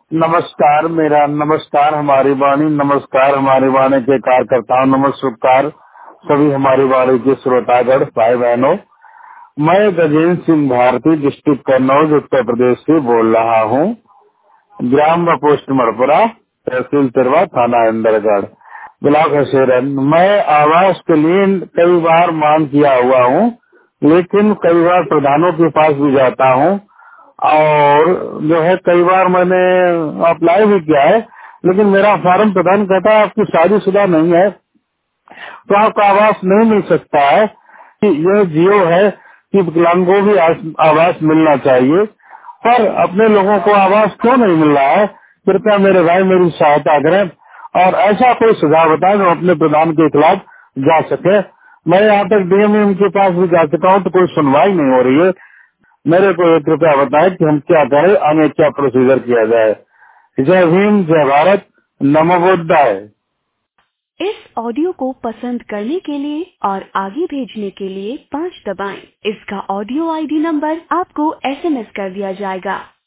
नमस्कार, मेरा नमस्कार हमारी वाणी, नमस्कार हमारी वाणी के कार्यकर्ताओं, नमस्कार सभी हमारी वाणी के श्रोतागण भाई बहनों। मैं गजेंद्र सिंह भारती डिस्ट्रिक्ट कन्नौज उत्तर प्रदेश से बोल रहा हूँ। ग्राम व पोस्ट मड़पुरा, तहसील तिरवा, थाना इंदरगढ़, ब्लॉक हसेरन। मैं आवास के लिए कई बार मांग किया हुआ हूँ, लेकिन कई बार प्रधानों के पास भी जाता हूँ और जो है कई बार मैंने अप्लाई भी किया है, लेकिन मेरा फॉर्म प्रधान कहता है आपकी शादीशुदा नहीं है तो आपको आवास नहीं मिल सकता है। कि यह जियो है कि विकलांगों भी आवास मिलना चाहिए, पर अपने लोगों को आवास क्यों नहीं मिल रहा है? कृपया मेरे भाई मेरी सहायता करें और ऐसा कोई सुझाव बताएं जो अपने प्रधान के खिलाफ जा सके। मैं यहाँ तक डीएम के पास भी जा चुका हूँ तो कोई सुनवाई नहीं हो रही है। मेरे को एक कृपया बताएं कि हम क्या करें, हमें क्या प्रोसीजर किया जाए। जय भीम, जय भारत, नमो बुद्धाय। इस ऑडियो को पसंद करने के लिए और आगे भेजने के लिए 5 दबाएं। इसका ऑडियो आईडी नंबर आपको एसएमएस कर दिया जाएगा।